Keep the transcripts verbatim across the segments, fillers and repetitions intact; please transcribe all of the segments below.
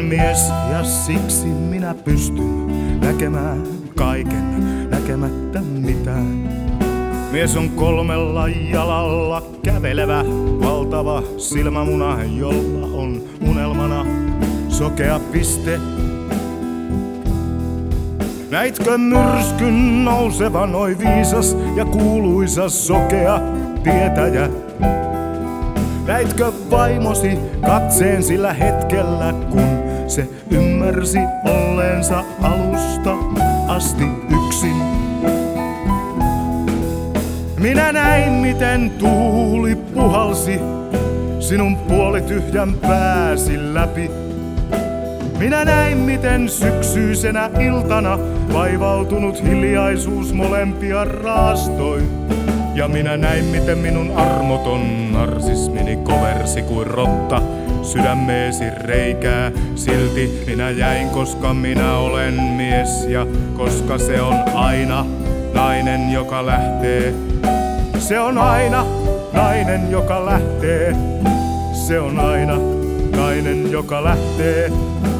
mies ja siksi minä pystyn näkemään kaiken näkemättä mitään. Mies on kolmella jalalla kävelevä, valtava silmämuna, jolla on unelmana sokea piste. Näitkö myrskyn nousevan, oi viisas ja kuuluisa sokea tietäjä? Näitkö vaimosi katseen sillä hetkellä, kun se ymmärsi olleensa alusta asti yksin? Minä näin, miten tuuli puhalsi sinun puolityhjän pääsi läpi. Minä näin, miten syksyisenä iltana vaivautunut hiljaisuus molempia raastoi. Ja minä näin, miten minun armoton narsismini koversi kuin rotta sydämeesi reikää. Silti minä jäin, koska minä olen mies ja koska se on aina nainen, joka lähtee. Se on aina nainen, joka lähtee. Se on aina nainen, joka lähtee.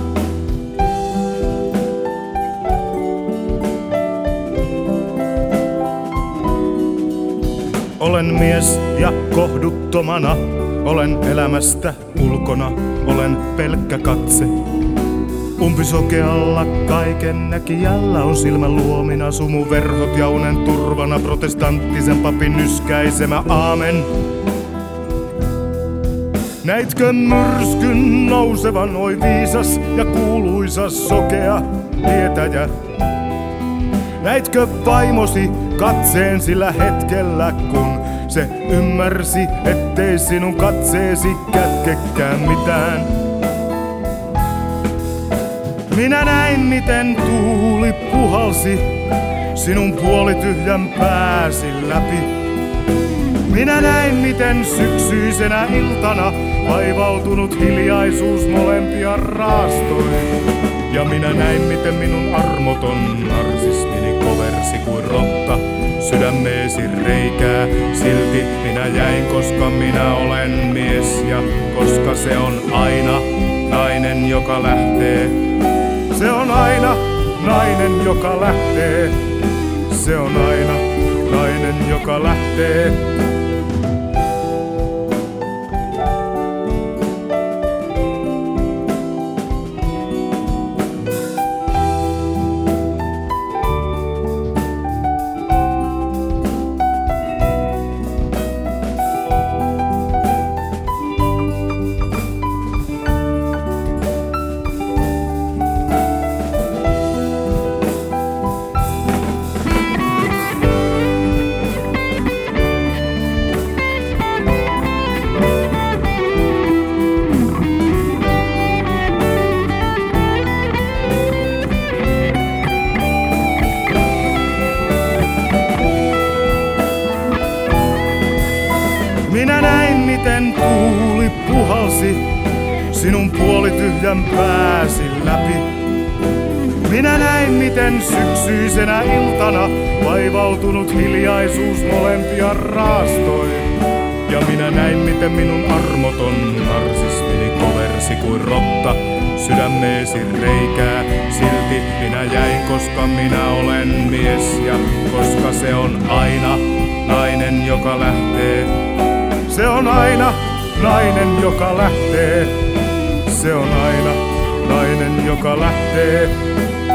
Olen mies ja kohduttomana, olen elämästä ulkona, olen pelkkä katse. Umpisokealla kaiken näkijällä on silmän luomina sumuverhot ja unen turvana protestanttisen papin nyskäisemä aamen. Näitkö myrskyn nousevan, oi viisas ja kuuluisa sokea tietäjä? Näitkö vaimosi katseen sillä hetkellä, kun se ymmärsi, ettei sinun katseesi kätkekään mitään? Minä näin, miten tuuli puhalsi sinun puolityhjän pääsi läpi. Minä näin, miten syksyisenä iltana vaivautunut hiljaisuus molempia raastoi. Ja minä näin, miten minun armoton narsismini koversi kuin rotta sydämeesi reikää. Silti minä jäin, koska minä olen mies ja koska se on aina nainen, joka lähtee. Se on aina nainen, joka lähtee. Se on aina nainen, joka lähtee. Minä näin, miten tuuli puhalsi sinun puolityhjän pääsi läpi. Minä näin, miten syksyisenä iltana vaivautunut hiljaisuus molempia raastoi. Ja minä näin, miten minun armoton narsismini koversi kuin rotta sydämeesi reikää. Silti minä jäin, koska minä olen mies ja koska se on aina nainen, joka lähtee. Se on aina nainen, joka lähtee. Se on aina nainen, joka lähtee.